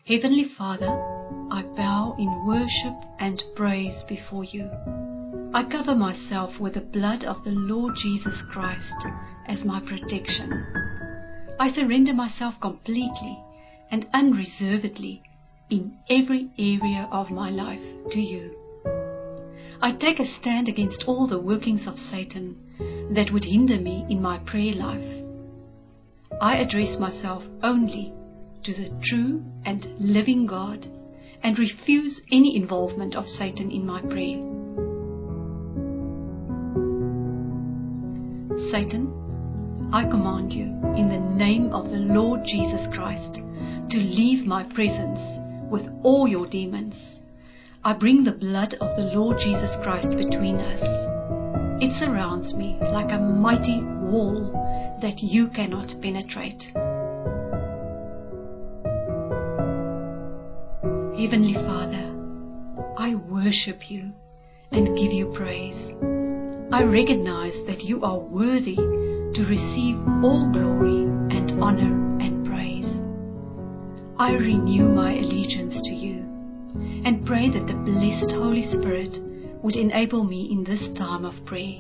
Heavenly Father, I bow in worship and praise before you. I cover myself with the blood of the Lord Jesus Christ as my protection. I surrender myself completely and unreservedly in every area of my life to you. I take a stand against all the workings of Satan that would hinder me in my prayer life. I address myself only to the true and living God and refuse any involvement of Satan in my prayer. Satan, I command you in the name of the Lord Jesus Christ to leave my presence with all your demons. I bring the blood of the Lord Jesus Christ between us. It surrounds me like a mighty wall that you cannot penetrate. Heavenly Father, I worship you and give you praise. I recognize that you are worthy to receive all glory and honor and praise. I renew my allegiance to you and pray that the blessed Holy Spirit would enable me in this time of prayer.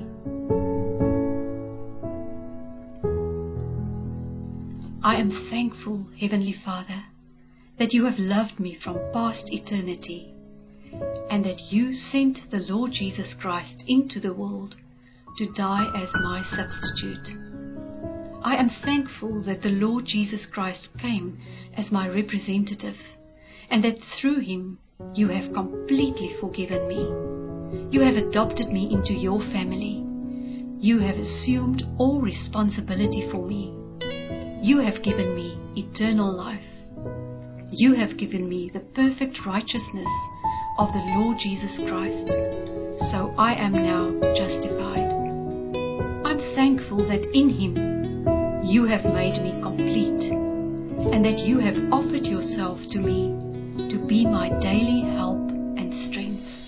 I am thankful, Heavenly Father, that you have loved me from past eternity, and that you sent the Lord Jesus Christ into the world to die as my substitute. I am thankful that the Lord Jesus Christ came as my representative, and that through him you have completely forgiven me. You have adopted me into your family. You have assumed all responsibility for me. You have given me eternal life. You have given me the perfect righteousness of the Lord Jesus Christ, so I am now justified. I'm thankful that in him you have made me complete, and that you have offered yourself to me to be my daily help and strength.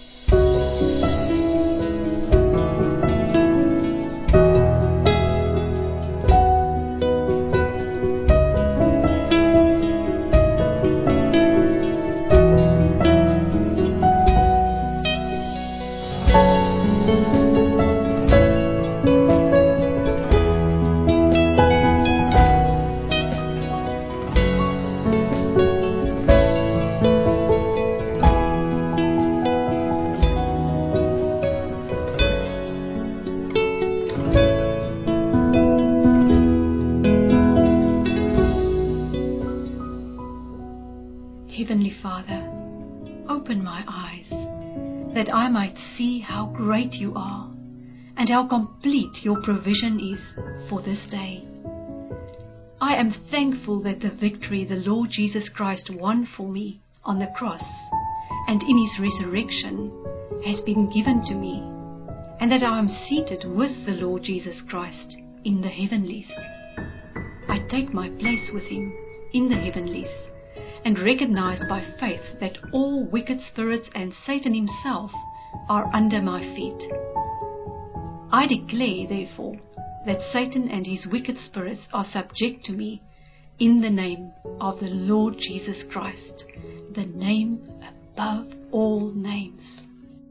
Heavenly Father, open my eyes, that I might see how great you are, and how complete your provision is for this day. I am thankful that the victory the Lord Jesus Christ won for me on the cross and in his resurrection has been given to me, and that I am seated with the Lord Jesus Christ in the heavenlies. I take my place with him in the heavenlies, and recognize by faith that all wicked spirits and Satan himself are under my feet. I declare, therefore, that Satan and his wicked spirits are subject to me in the name of the Lord Jesus Christ, the name above all names.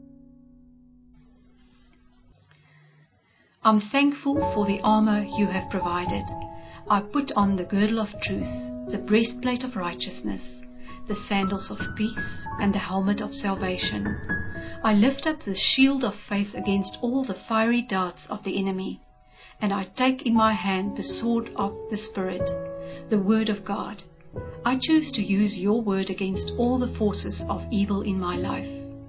I'm thankful for the armor you have provided. I put on the girdle of truth, the breastplate of righteousness, the sandals of peace, and the helmet of salvation. I lift up the shield of faith against all the fiery darts of the enemy, and I take in my hand the sword of the Spirit, the Word of God. I choose to use your word against all the forces of evil in my life.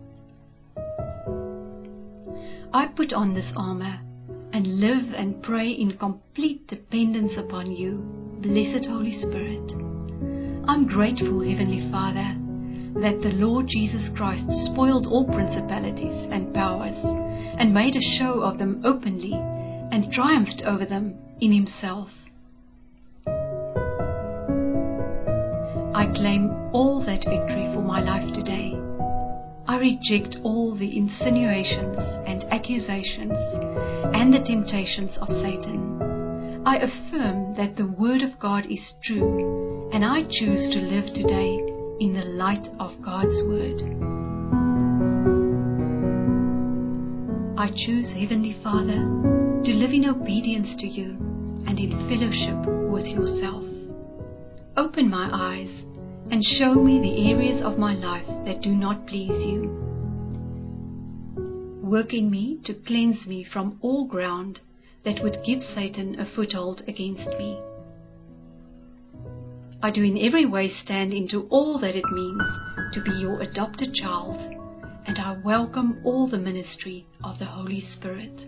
I put on this armor and live and pray in complete dependence upon you, blessed Holy Spirit. I'm grateful, Heavenly Father, that the Lord Jesus Christ spoiled all principalities and powers and made a show of them openly and triumphed over them in himself. I claim all that victory for my life today. I reject all the insinuations and accusations and the temptations of Satan. I affirm that the Word of God is true, and I choose to live today in the light of God's Word. I choose, Heavenly Father, to live in obedience to you and in fellowship with yourself. Open my eyes and show me the areas of my life that do not please you. Work in me to cleanse me from all ground that would give Satan a foothold against me. I do in every way stand into all that it means to be your adopted child, and I welcome all the ministry of the Holy Spirit.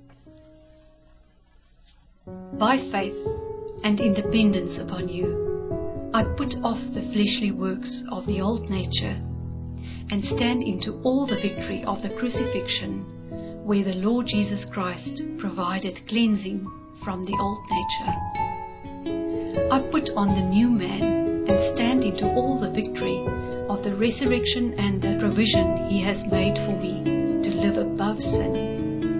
By faith and in dependence upon you, I put off the fleshly works of the old nature and stand into all the victory of the crucifixion, where the Lord Jesus Christ provided cleansing from the old nature. I put on the new man and stand into all the victory of the resurrection and the provision he has made for me to live above sin.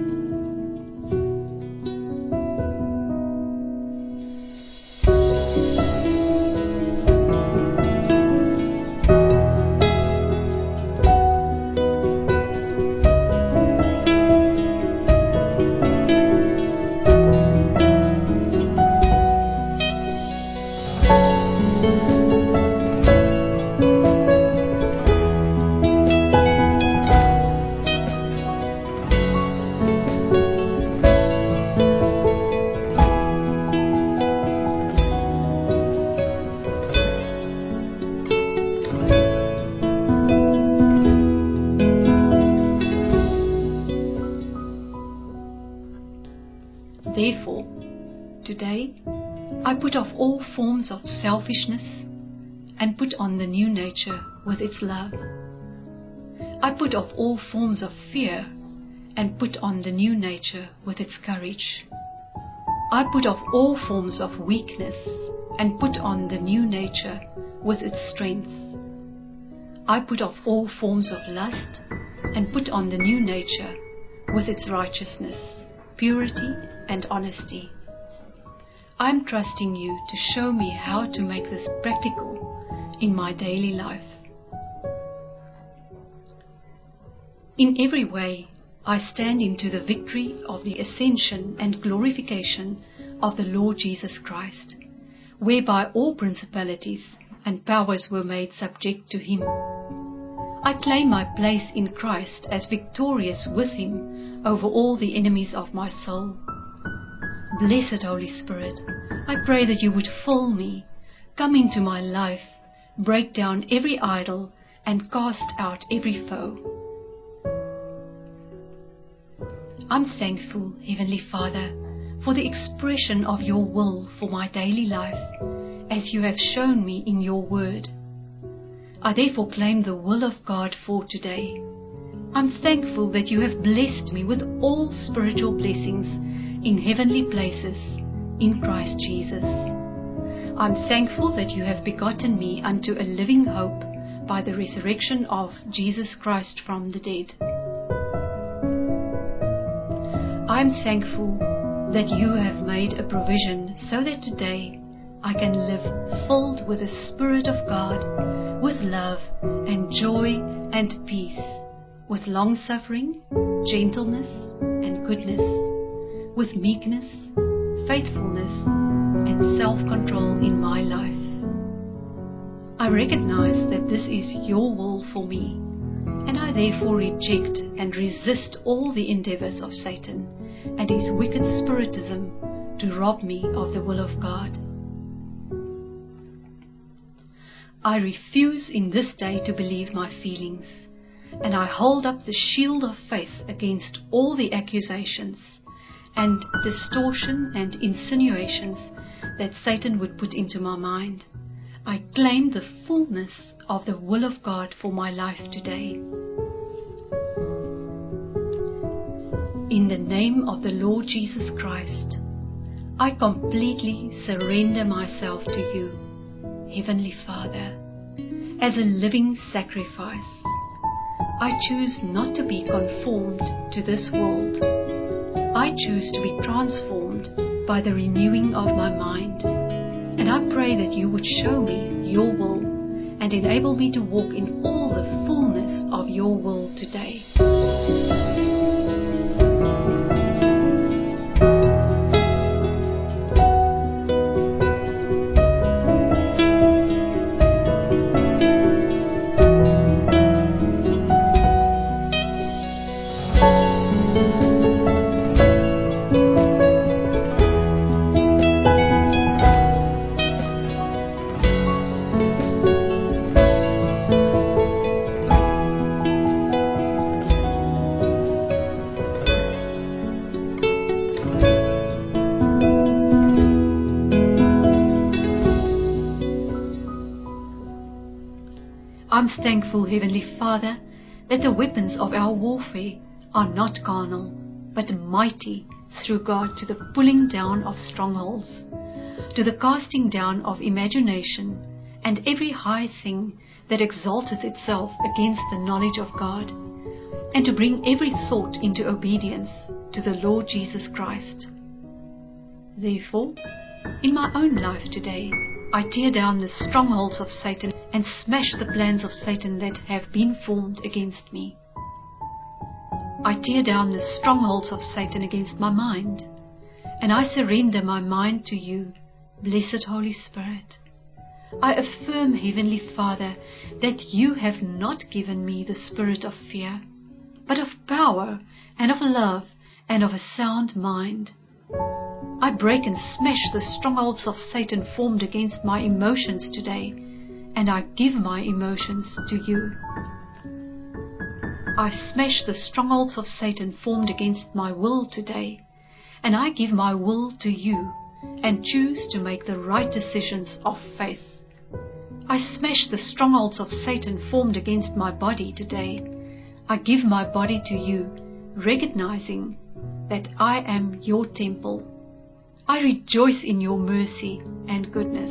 Therefore, today, I put off all forms of selfishness and put on the new nature with its love. I put off all forms of fear and put on the new nature with its courage. I put off all forms of weakness and put on the new nature with its strength. I put off all forms of lust and put on the new nature with its righteousness, purity, and honesty. I am trusting you to show me how to make this practical in my daily life. In every way, I stand into the victory of the ascension and glorification of the Lord Jesus Christ, whereby all principalities and powers were made subject to him. I claim my place in Christ as victorious with him over all the enemies of my soul. Blessed Holy Spirit, I pray that you would fill me, come into my life, break down every idol, and cast out every foe. I'm thankful, Heavenly Father, for the expression of your will for my daily life, as you have shown me in your word. I therefore claim the will of God for today. I'm thankful that you have blessed me with all spiritual blessings in heavenly places in Christ Jesus. I'm thankful that you have begotten me unto a living hope by the resurrection of Jesus Christ from the dead. I'm thankful that you have made a provision so that today I can live filled with the Spirit of God, with love and joy and peace, with long-suffering, gentleness and goodness, with meekness, faithfulness, and self-control in my life. I recognize that this is your will for me, and I therefore reject and resist all the endeavors of Satan and his wicked spiritism to rob me of the will of God. I refuse in this day to believe my feelings, and I hold up the shield of faith against all the accusations and distortion and insinuations that Satan would put into my mind. I claim the fullness of the will of God for my life today. In the name of the Lord Jesus Christ, I completely surrender myself to you, Heavenly Father, as a living sacrifice. I choose not to be conformed to this world. I choose to be transformed by the renewing of my mind. And I pray that you would show me your will and enable me to walk in all the fullness of your will today. I'm thankful, Heavenly Father, that the weapons of our warfare are not carnal, but mighty through God to the pulling down of strongholds, to the casting down of imagination and every high thing that exalteth itself against the knowledge of God, and to bring every thought into obedience to the Lord Jesus Christ. Therefore, in my own life today, I tear down the strongholds of Satan and smash the plans of Satan that have been formed against me. I tear down the strongholds of Satan against my mind, and I surrender my mind to you, blessed Holy Spirit. I affirm, Heavenly Father, that you have not given me the spirit of fear, but of power and of love and of a sound mind. I break and smash the strongholds of Satan formed against my emotions today, and I give my emotions to you. I smash the strongholds of Satan formed against my will today, and I give my will to you and choose to make the right decisions of faith. I smash the strongholds of Satan formed against my body today. I give my body to you, recognizing that I am your temple. I rejoice in your mercy and goodness.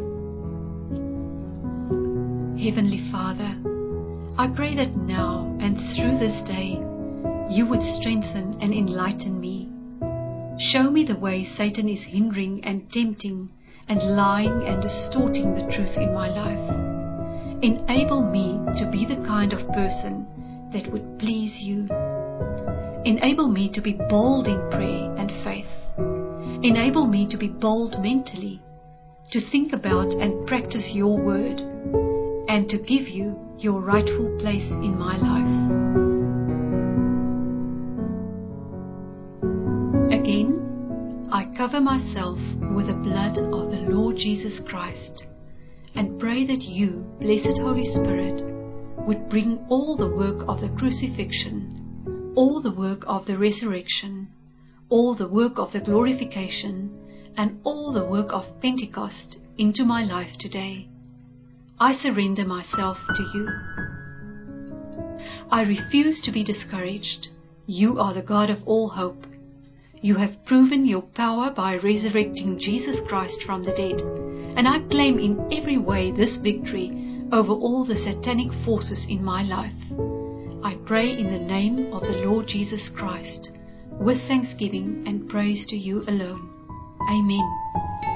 Heavenly Father, I pray that now and through this day, you would strengthen and enlighten me. Show me the way Satan is hindering and tempting and lying and distorting the truth in my life. Enable me to be the kind of person that would please you. Enable me to be bold in prayer and faith. Enable me to be bold mentally, to think about and practice your word, and to give you your rightful place in my life. Again, I cover myself with the blood of the Lord Jesus Christ and pray that you, blessed Holy Spirit, would bring all the work of the crucifixion, all the work of the resurrection, all the work of the glorification, and all the work of Pentecost into my life today. I surrender myself to you. I refuse to be discouraged. You are the God of all hope. You have proven your power by resurrecting Jesus Christ from the dead, and I claim in every way this victory over all the satanic forces in my life. I pray in the name of the Lord Jesus Christ, with thanksgiving and praise to you alone. Amen.